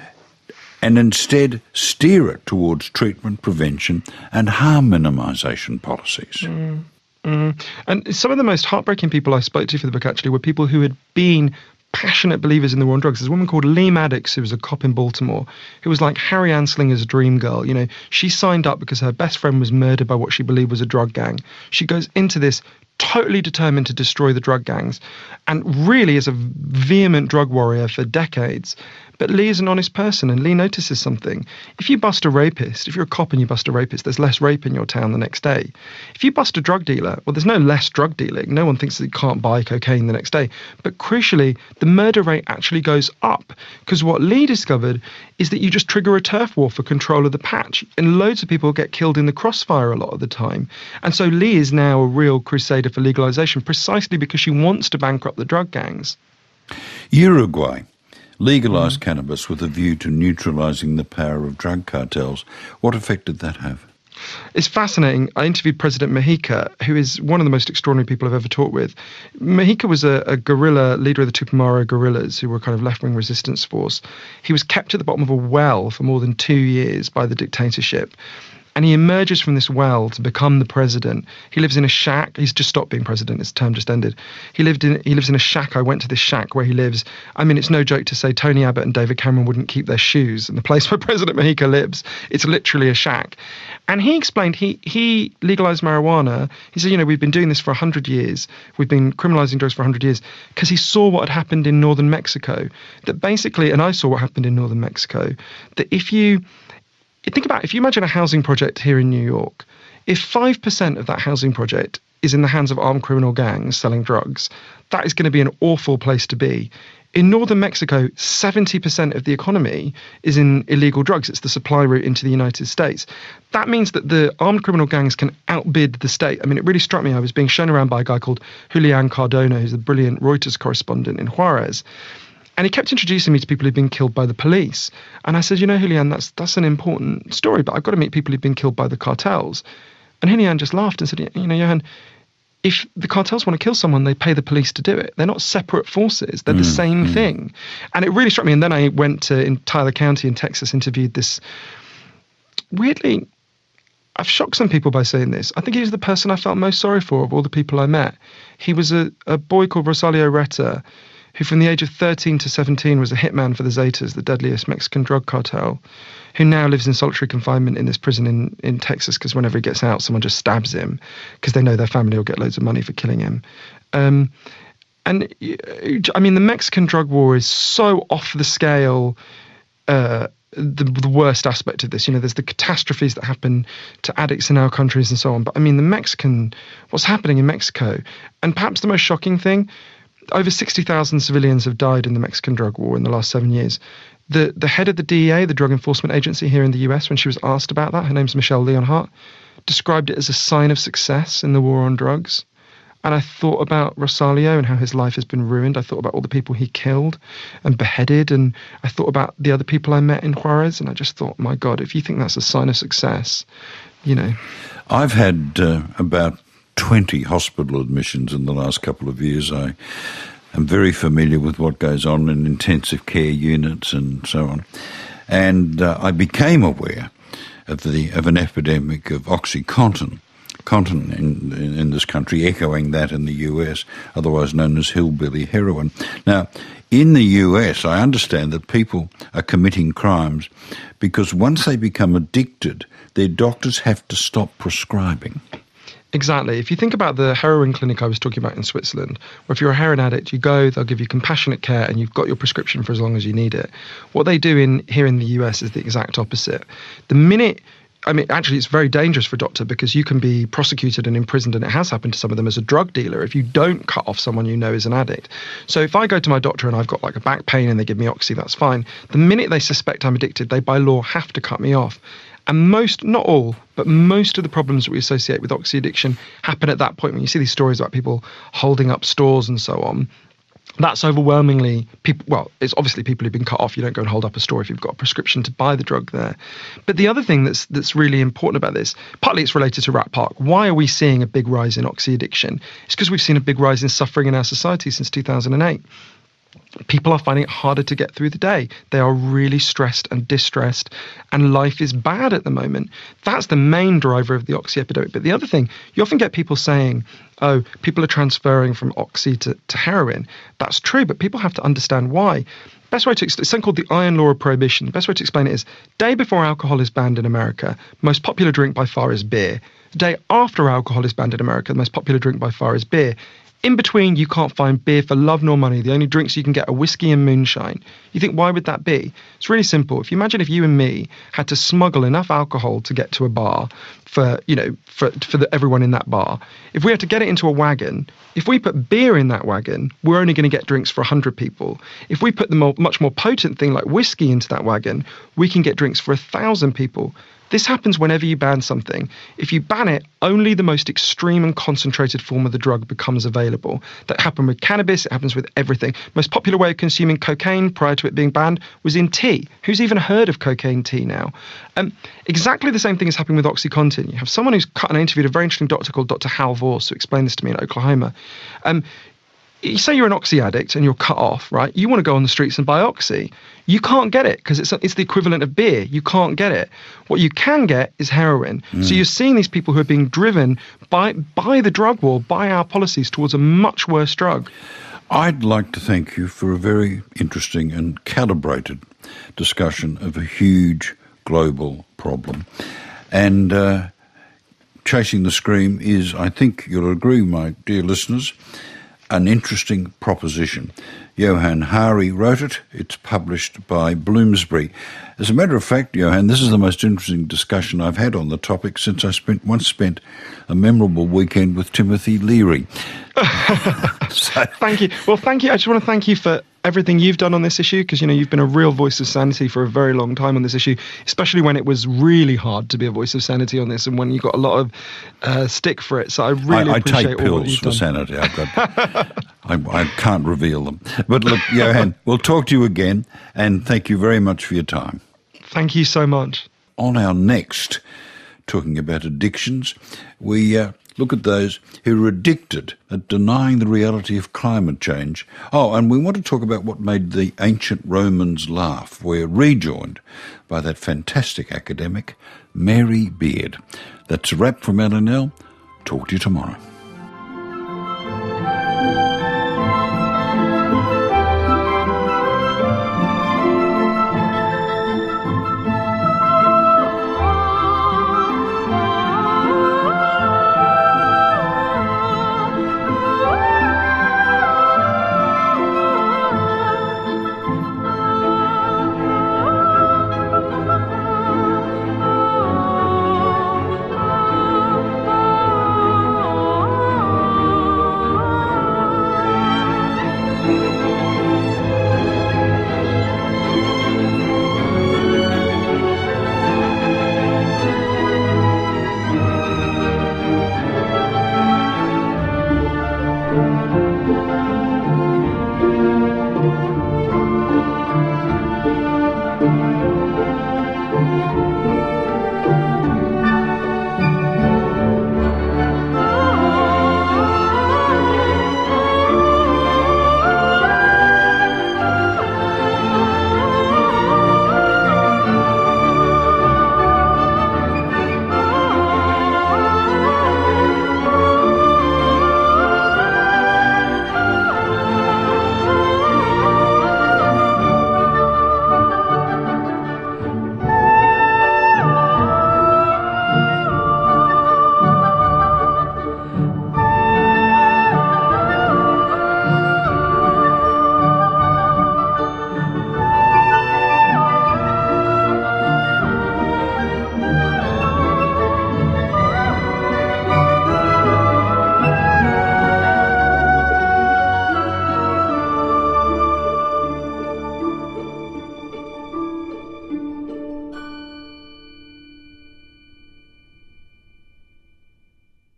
and instead steer it towards treatment, prevention and harm minimisation policies. Mm, mm. And some of the most heartbreaking people I spoke to for the book actually were people who had been passionate believers in the war on drugs. There's a woman called Lee Maddox, who was a cop in Baltimore, who was like Harry Anslinger's dream girl. You know, she signed up because her best friend was murdered by what she believed was a drug gang. She goes into this totally determined to destroy the drug gangs and really is a vehement drug warrior for decades. But Lee is an honest person, and Lee notices something. If you bust a rapist, if you're a cop and you bust a rapist, there's less rape in your town the next day. If you bust a drug dealer, well, there's no less drug dealing. No one thinks that you can't buy cocaine the next day. But crucially, the murder rate actually goes up, because what Lee discovered is that you just trigger a turf war for control of the patch, and loads of people get killed in the crossfire a lot of the time. And so Lee is now a real crusader for legalization, precisely because she wants to bankrupt the drug gangs. Uruguay legalised mm. cannabis with a view to neutralising the power of drug cartels. What effect did that have? It's fascinating. I interviewed President Mujica, who is one of the most extraordinary people I've ever talked with. Mujica was a, a guerrilla, leader of the Tupamaro guerrillas, who were kind of left-wing resistance force. He was kept at the bottom of a well for more than two years by the dictatorship. And he emerges from this well to become the president. He lives in a shack. He's just stopped being president. His term just ended. He lived in. He lives in a shack. I went to this shack where he lives. I mean, it's no joke to say Tony Abbott and David Cameron wouldn't keep their shoes in the place where President Mujica lives. It's literally a shack. And he explained he he legalized marijuana. He said, you know, we've been doing this for one hundred years. We've been criminalizing drugs for one hundred years because he saw what had happened in northern Mexico. That basically, and I saw what happened in northern Mexico, that if you think about, if you imagine a housing project here in New York, if five percent of that housing project is in the hands of armed criminal gangs selling drugs, that is going to be an awful place to be. In northern Mexico, seventy percent of the economy is in illegal drugs. It's the supply route into the United States. That means that the armed criminal gangs can outbid the state. I mean, it really struck me. I was being shown around by a guy called Julian Cardona, who's the brilliant Reuters correspondent in Juarez. And he kept introducing me to people who'd been killed by the police. And I said, you know, Julian, that's that's an important story, but I've got to meet people who've been killed by the cartels. And Julian just laughed and said, you know, Johan, if the cartels want to kill someone, they pay the police to do it. They're not separate forces. They're mm, the same mm. thing. And it really struck me. And then I went to in Tyler County in Texas, interviewed this. Weirdly, I've shocked some people by saying this. I think he was the person I felt most sorry for of all the people I met. He was a, a boy called Rosalio Reta, who from the age of thirteen to seventeen was a hitman for the Zetas, the deadliest Mexican drug cartel, who now lives in solitary confinement in this prison in, in Texas because whenever he gets out, someone just stabs him because they know their family will get loads of money for killing him. Um, and, I mean, the Mexican drug war is so off the scale, uh, the, the worst aspect of this. You know, there's the catastrophes that happen to addicts in our countries and so on. But, I mean, the Mexican, what's happening in Mexico, and perhaps the most shocking thing, over sixty thousand civilians have died in the Mexican drug war in the last seven years. The the head of the D E A, the Drug Enforcement Agency here in the U S, when she was asked about that, her name's Michelle Leonhardt, described it as a sign of success in the war on drugs. And I thought about Rosalio and how his life has been ruined. I thought about all the people he killed and beheaded. And I thought about the other people I met in Juarez. And I just thought, my God, if you think that's a sign of success, you know. I've had uh, about twenty hospital admissions in the last couple of years. I am very familiar with what goes on in intensive care units and so on. And uh, I became aware of the of an epidemic of OxyContin, Contin in, in, in this country, echoing that in the U S, otherwise known as hillbilly heroin. Now, in the U S, I understand that people are committing crimes because once they become addicted, their doctors have to stop prescribing. Exactly. If you think about the heroin clinic I was talking about in Switzerland, where if you're a heroin addict, you go, they'll give you compassionate care and you've got your prescription for as long as you need it. What they do in here in the U S is the exact opposite. The minute, I mean, actually, it's very dangerous for a doctor because you can be prosecuted and imprisoned, and it has happened to some of them, as a drug dealer if you don't cut off someone you know is an addict. So if I go to my doctor and I've got like a back pain and they give me Oxy, that's fine. The minute they suspect I'm addicted, they by law have to cut me off. And most, not all, but most of the problems that we associate with oxy addiction happen at that point. When you see these stories about people holding up stores and so on, that's overwhelmingly people. Well, it's obviously people who've been cut off. You don't go and hold up a store if you've got a prescription to buy the drug there. But the other thing that's that's really important about this, partly it's related to Rat Park. Why are we seeing a big rise in oxy addiction? It's because we've seen a big rise in suffering in our society since two thousand eight. People are finding it harder to get through the day. They are really stressed and distressed, and life is bad at the moment. That's the main driver of the oxy epidemic. But the other thing, you often get people saying, oh, people are transferring from oxy to, to heroin. That's true, but people have to understand why. Best way to explain, it's something called the iron law of prohibition. The best way to explain it is, day before alcohol is banned in America, most popular drink by far is beer. The day after alcohol is banned in America, the most popular drink by far is beer. In between, you can't find beer for love nor money. The only drinks you can get are whiskey and moonshine. You think, why would that be? It's really simple. If you imagine if you and me had to smuggle enough alcohol to get to a bar for, you know, for for the, everyone in that bar, if we had to get it into a wagon, if we put beer in that wagon, we're only going to get drinks for one hundred people. If we put the more, much more potent thing like whiskey into that wagon, we can get drinks for one thousand people. This happens whenever you ban something. If you ban it, only the most extreme and concentrated form of the drug becomes available. That happened with cannabis, it happens with everything. Most popular way of consuming cocaine prior to it being banned was in tea. Who's even heard of cocaine tea now? Um, exactly the same thing is happening with OxyContin. You have someone who's cut and interviewed a very interesting doctor called Doctor Hal Voss, who explained this to me in Oklahoma. Um, You say you're an Oxy addict and you're cut off, right? You want to go on the streets and buy Oxy. You can't get it because it's it's the equivalent of beer. You can't get it. What you can get is heroin. Mm. So you're seeing these people who are being driven by by the drug war, by our policies towards a much worse drug. I'd like to thank you for a very interesting and calibrated discussion of a huge global problem. And uh, Chasing the Scream is, I think you'll agree, my dear listeners, an interesting proposition. Johann Hari wrote it. It's published by Bloomsbury. As a matter of fact, Johann, this is the most interesting discussion I've had on the topic since I spent once spent a memorable weekend with Timothy Leary. So. Thank you. Well, thank you. I just want to thank you for everything you've done on this issue, because, you know, you've been a real voice of sanity for a very long time on this issue, especially when it was really hard to be a voice of sanity on this and when you got a lot of uh, stick for it. So I really I, I appreciate take all that pills you've for done. sanity. I've got, I, I can't reveal them. But look, Johann, we'll talk to you again, and thank you very much for your time. Thank you so much. On our next, talking about addictions, we uh, look at those who are addicted at denying the reality of climate change. Oh, and we want to talk about what made the ancient Romans laugh. We're rejoined by that fantastic academic, Mary Beard. That's a wrap from L N L. Talk to you tomorrow.